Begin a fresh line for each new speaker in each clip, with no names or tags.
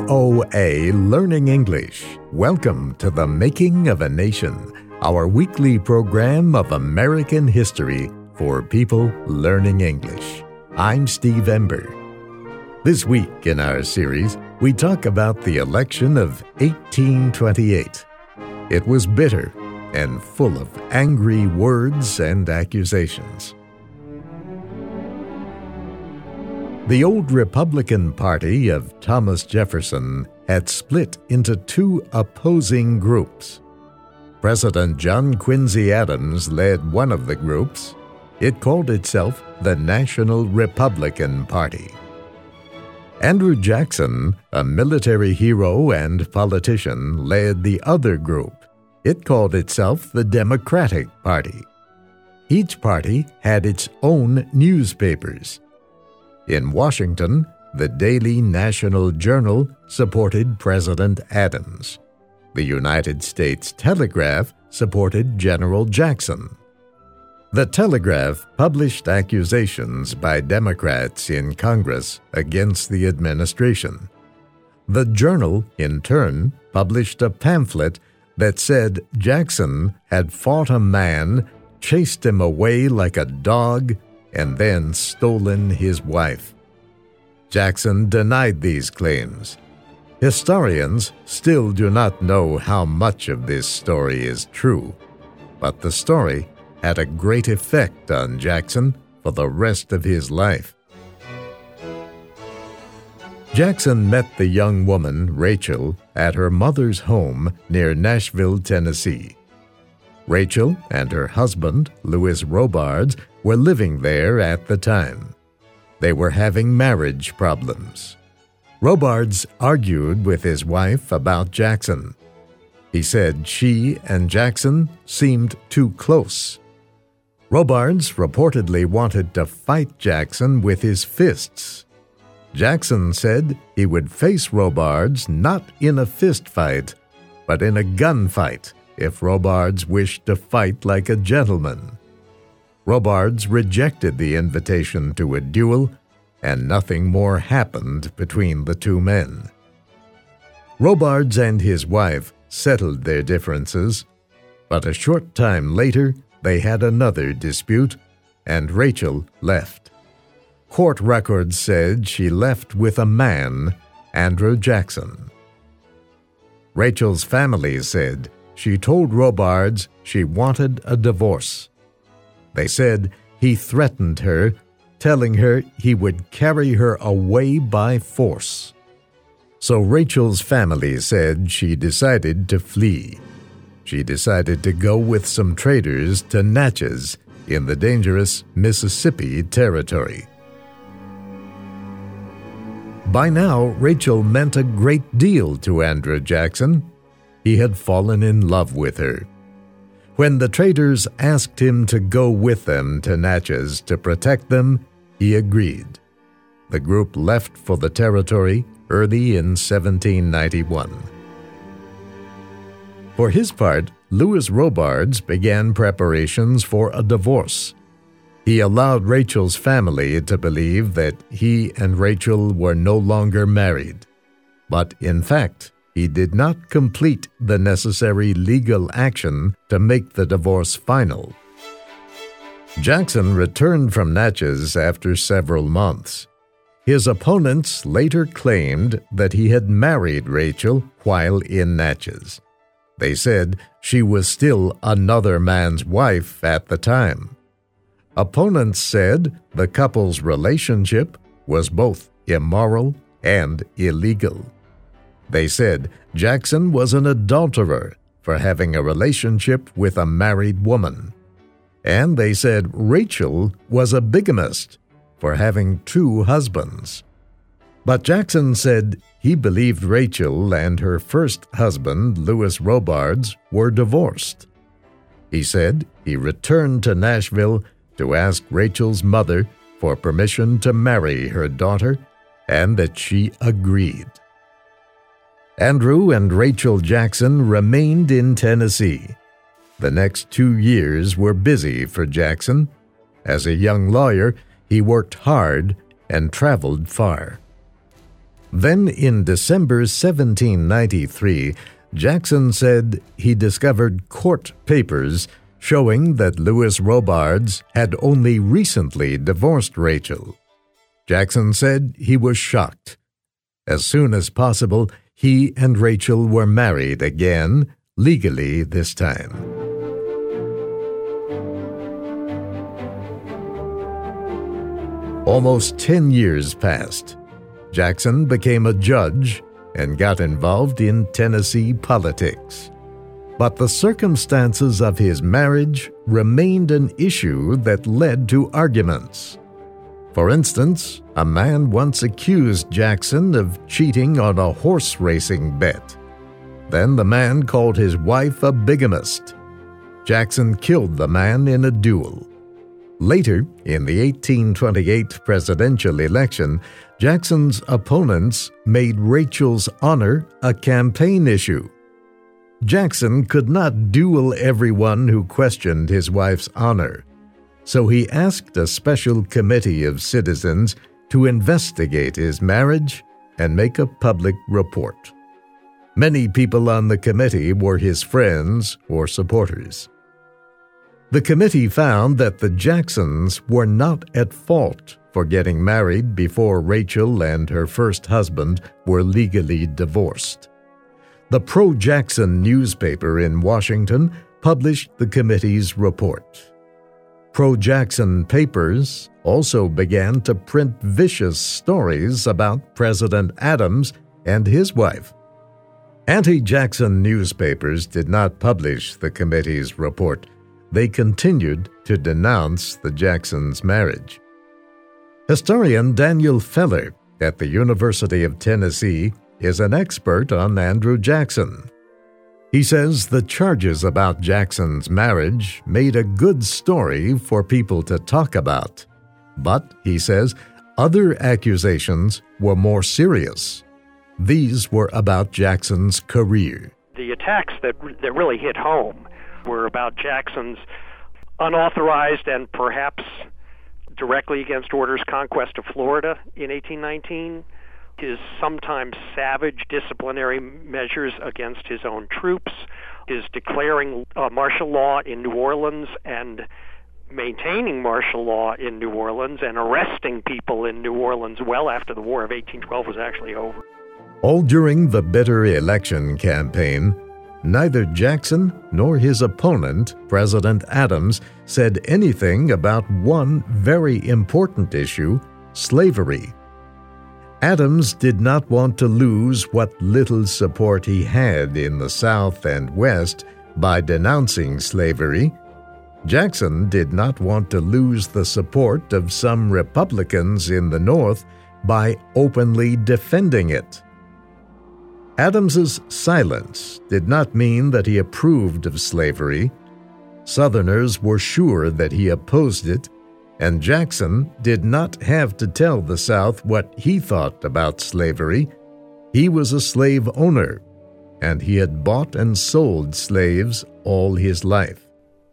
VOA Learning English. Welcome to The Making of a Nation, our weekly program of American history for people learning English. I'm Steve Ember. This week in our series, we talk about the election of 1828. It was bitter and full of angry words and accusations. The old Republican Party of Thomas Jefferson had split into two opposing groups. President John Quincy Adams led one of the groups. It called itself the National Republican Party. Andrew Jackson, a military hero and politician, led the other group. It called itself the Democratic Party. Each party had its own newspapers. In Washington, the Daily National Journal supported President Adams. The United States Telegraph supported General Jackson. The Telegraph published accusations by Democrats in Congress against the administration. The Journal, in turn, published a pamphlet that said Jackson had fought a man, chased him away like a dog, and then stolen his wife. Jackson denied these claims. Historians still do not know how much of this story is true, but the story had a great effect on Jackson for the rest of his life. Jackson met the young woman, Rachel, at her mother's home near Nashville, Tennessee. Rachel and her husband, Louis Robards, were living there at the time. They were having marriage problems. Robards argued with his wife about Jackson. He said she and Jackson seemed too close. Robards reportedly wanted to fight Jackson with his fists. Jackson said he would face Robards not in a fist fight, but in a gunfight if Robards wished to fight like a gentleman. Robards rejected the invitation to a duel, and nothing more happened between the two men. Robards and his wife settled their differences, but a short time later they had another dispute, and Rachel left. Court records said she left with a man, Andrew Jackson. Rachel's family said she told Robards she wanted a divorce. They said he threatened her, telling her he would carry her away by force. So Rachel's family said she decided to flee. She decided to go with some traders to Natchez in the dangerous Mississippi Territory. By now, Rachel meant a great deal to Andrew Jackson. He had fallen in love with her. When the traders asked him to go with them to Natchez to protect them, he agreed. The group left for the territory early in 1791. For his part, Louis Robards began preparations for a divorce. He allowed Rachel's family to believe that he and Rachel were no longer married. But in fact, he did not complete the necessary legal action to make the divorce final. Jackson returned from Natchez after several months. His opponents later claimed that he had married Rachel while in Natchez. They said she was still another man's wife at the time. Opponents said the couple's relationship was both immoral and illegal. They said Jackson was an adulterer for having a relationship with a married woman. And they said Rachel was a bigamist for having two husbands. But Jackson said he believed Rachel and her first husband, Louis Robards, were divorced. He said he returned to Nashville to ask Rachel's mother for permission to marry her daughter, and that she agreed. Andrew and Rachel Jackson remained in Tennessee. The next 2 years were busy for Jackson. As a young lawyer, he worked hard and traveled far. Then in December 1793, Jackson said he discovered court papers showing that Louis Robards had only recently divorced Rachel. Jackson said he was shocked. As soon as possible, he and Rachel were married again, legally this time. Almost 10 years passed. Jackson became a judge and got involved in Tennessee politics. But the circumstances of his marriage remained an issue that led to arguments. For instance, a man once accused Jackson of cheating on a horse racing bet. Then the man called his wife a bigamist. Jackson killed the man in a duel. Later, in the 1828 presidential election, Jackson's opponents made Rachel's honor a campaign issue. Jackson could not duel everyone who questioned his wife's honor, so he asked a special committee of citizens to investigate his marriage and make a public report. Many people on the committee were his friends or supporters. The committee found that the Jacksons were not at fault for getting married before Rachel and her first husband were legally divorced. The pro-Jackson newspaper in Washington published the committee's report. Pro-Jackson papers also began to print vicious stories about President Adams and his wife. Anti-Jackson newspapers did not publish the committee's report. They continued to denounce the Jacksons' marriage. Historian Daniel Feller at the University of Tennessee is an expert on Andrew Jackson. He says the charges about Jackson's marriage made a good story for people to talk about. But, he says, other accusations were more serious. These were about Jackson's career.
The attacks that really hit home were about Jackson's unauthorized and perhaps directly against orders conquest of Florida in 1819, his sometimes savage disciplinary measures against his own troops, his declaring martial law in New Orleans and maintaining martial law in New Orleans and arresting people in New Orleans well after the War of 1812 was actually over.
All during the bitter election campaign, neither Jackson nor his opponent, President Adams, said anything about one very important issue, slavery. Adams did not want to lose what little support he had in the South and West by denouncing slavery. Jackson did not want to lose the support of some Republicans in the North by openly defending it. Adams's silence did not mean that he approved of slavery. Southerners were sure that he opposed it, and Jackson did not have to tell the South what he thought about slavery. He was a slave owner, and he had bought and sold slaves all his life.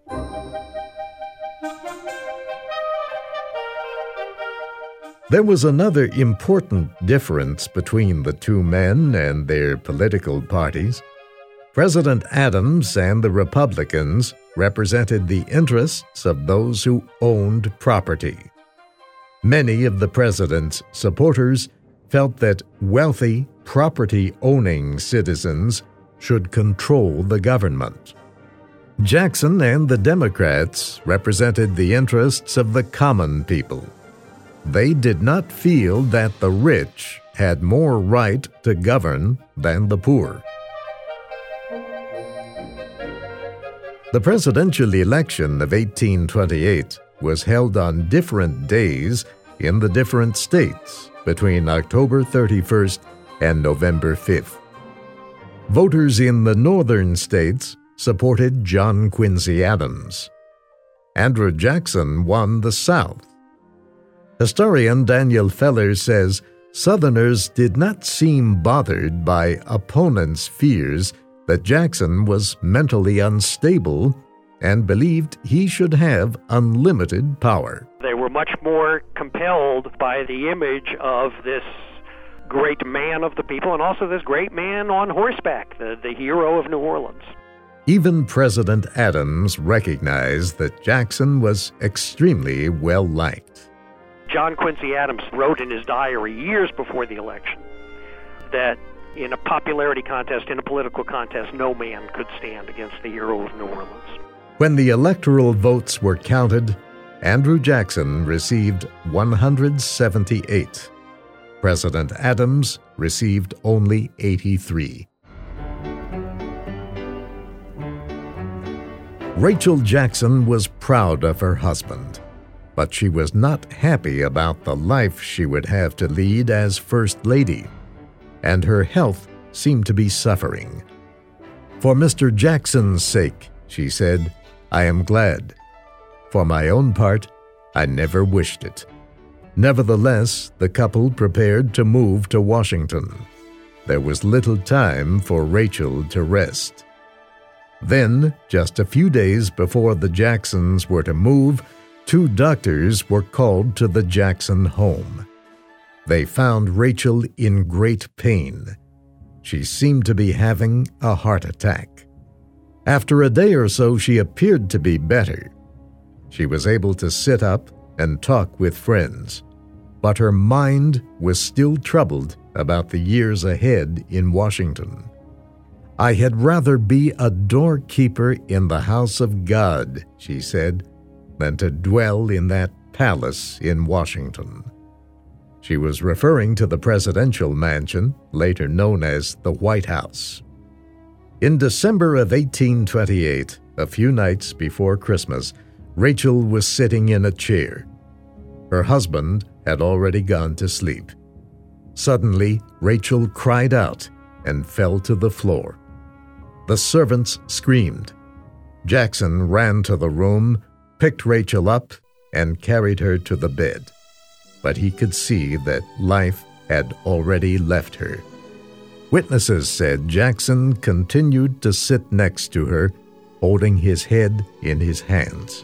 There was another important difference between the two men and their political parties. President Adams and the Republicans represented the interests of those who owned property. Many of the president's supporters felt that wealthy, property-owning citizens should control the government. Jackson and the Democrats represented the interests of the common people. They did not feel that the rich had more right to govern than the poor. The presidential election of 1828 was held on different days in the different states between October 31st and November 5th. Voters in the northern states supported John Quincy Adams. Andrew Jackson won the South. Historian Daniel Feller says Southerners did not seem bothered by opponents' fears that Jackson was mentally unstable and believed he should have unlimited power.
They were much more compelled by the image of this great man of the people and also this great man on horseback, the hero of New Orleans.
Even President Adams recognized that Jackson was extremely well-liked.
John Quincy Adams wrote in his diary years before the election that in a popularity contest, in a political contest, no man could stand against the hero of New Orleans.
When the electoral votes were counted, Andrew Jackson received 178. President Adams received only 83. Rachel Jackson was proud of her husband, but she was not happy about the life she would have to lead as First Lady, and her health seemed to be suffering. "For Mr. Jackson's sake," she said, "I am glad. For my own part, I never wished it." Nevertheless, the couple prepared to move to Washington. There was little time for Rachel to rest. Then, just a few days before the Jacksons were to move, 2 doctors were called to the Jackson home. They found Rachel in great pain. She seemed to be having a heart attack. After a day or so, she appeared to be better. She was able to sit up and talk with friends, but her mind was still troubled about the years ahead in Washington. "I had rather be a doorkeeper in the house of God," she said, "than to dwell in that palace in Washington." She was referring to the presidential mansion, later known as the White House. In December of 1828, a few nights before Christmas, Rachel was sitting in a chair. Her husband had already gone to sleep. Suddenly, Rachel cried out and fell to the floor. The servants screamed. Jackson ran to the room, picked Rachel up, and carried her to the bed. But he could see that life had already left her. Witnesses said Jackson continued to sit next to her, holding his head in his hands.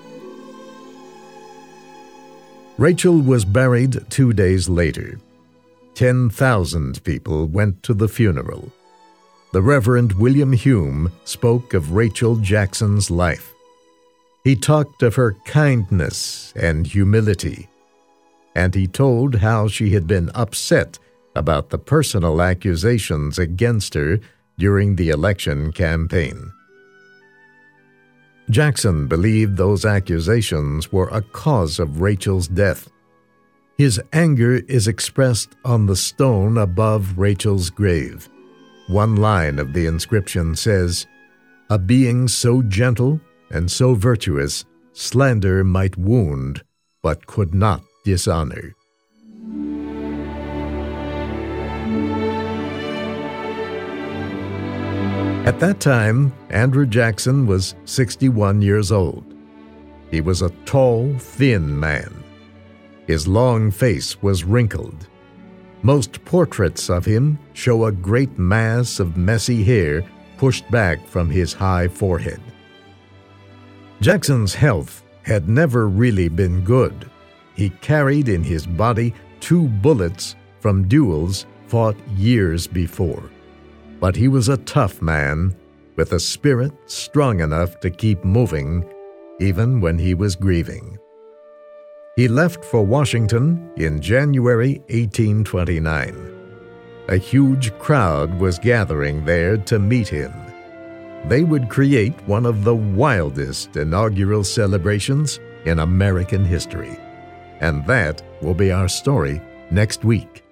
Rachel was buried 2 days later. 10,000 people went to the funeral. The Reverend William Hume spoke of Rachel Jackson's life. He talked of her kindness and humility, and he told how she had been upset about the personal accusations against her during the election campaign. Jackson believed those accusations were a cause of Rachel's death. His anger is expressed on the stone above Rachel's grave. One line of the inscription says, "A being so gentle and so virtuous, slander might wound, but could not dishonor." At that time, Andrew Jackson was 61 years old. He was a tall, thin man. His long face was wrinkled. Most portraits of him show a great mass of messy hair pushed back from his high forehead. Jackson's health had never really been good. He carried in his body 2 bullets from duels fought years before. But he was a tough man, with a spirit strong enough to keep moving, even when he was grieving. He left for Washington in January 1829. A huge crowd was gathering there to meet him. They would create one of the wildest inaugural celebrations in American history. And that will be our story next week.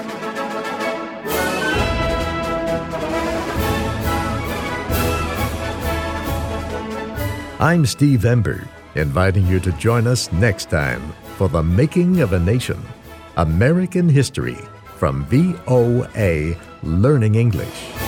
I'm Steve Ember, inviting you to join us next time for The Making of a Nation, American History from VOA Learning English.